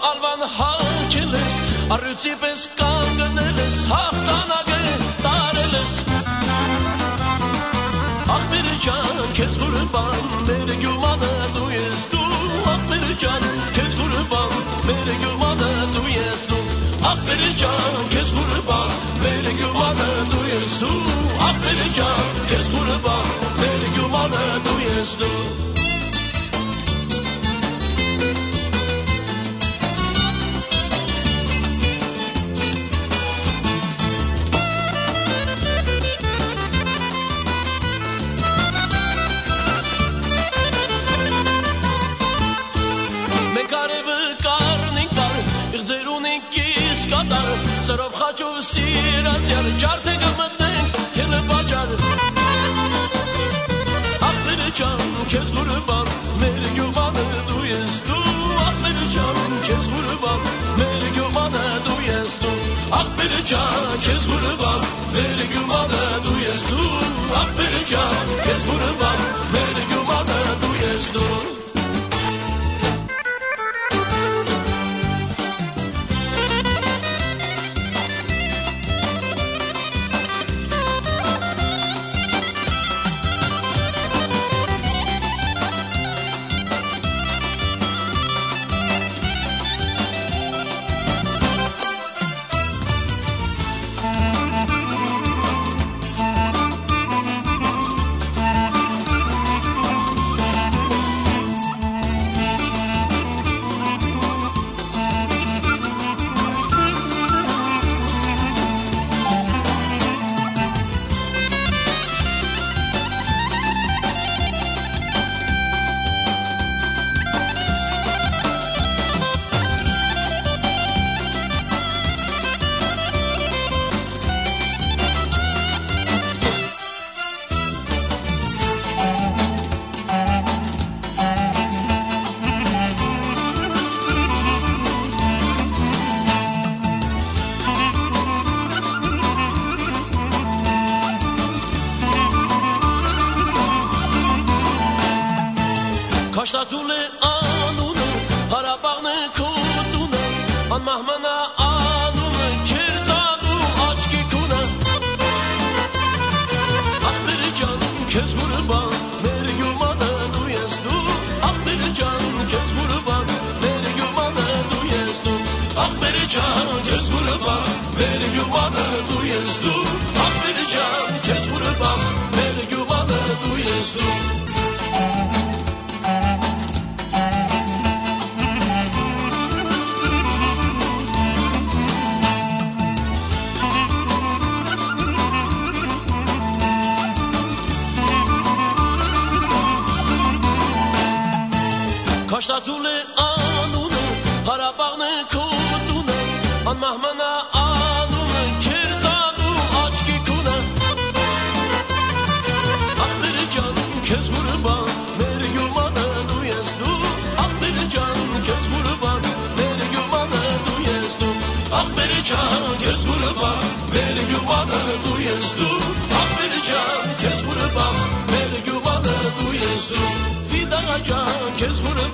alvan հաչելես Առյուծի պես կանգնելես հաղթանակը տարելես Ախպերը ջան քեզ ղուրբան մեր գյումանը դու ես դու Ախպերը ջան քեզ ղուրբան մեր գյումանը դու ես դու Ախպերը ջան քեզ ղուրբան մեր գյումանը դու ես դու Ախպերը ջան քեզ ղուրբան մեր գյումանը դու ես դու Սրով խաչով սիրած յար ջարդե կմտնենք կելը բաջար Ախպերը ջան քեզ ղուրբան մեր գյումանը դու ես դու Ախպերը ջան քեզ ղուրբան մեր գյումանը դու ես դու Ախպերը ջան քեզ ղուրբան մեր գյումանը դու ես դու Ախպերը ջան քեզ ղուրբան մեր գյումանը դու ես դու Քաշտատուլ է անունը, հարապաղն է քոտունը, անմահմանա անունը, չեր տանու աչքի քունը Ախպերը ջան, քեզ ղուրբան, մեր գյումանը դու ես դու Ախպերը ջան, քեզ ղուրբան, մեր գյումանը դու ես դու Ախպերը ջան, քեզ ղուրբան, մեր գյումանը դու ես դու Ախպերը ջան, քեզ ղուրբան, մեր գյումանը դու ես դու Քաշտատուլ է անունը, հարապաղն է քոտունը, անմահմանա անունը, չեր տանու աչքի քունը Ախպերը ջան, քեզ ղուրբան, մեր գյումանը դու ես դու Ախպերը ջան, քեզ ղուրբան, մեր գյումանը դու ես դու Ախպերը ջան, քեզ ղուրբան, մեր գյումանը դու ես դու Ախպերը ջան, քեզ ղուրբան, մեր գյումանը դու ես դու Ֆիդա ջան, քեզ ղուրբան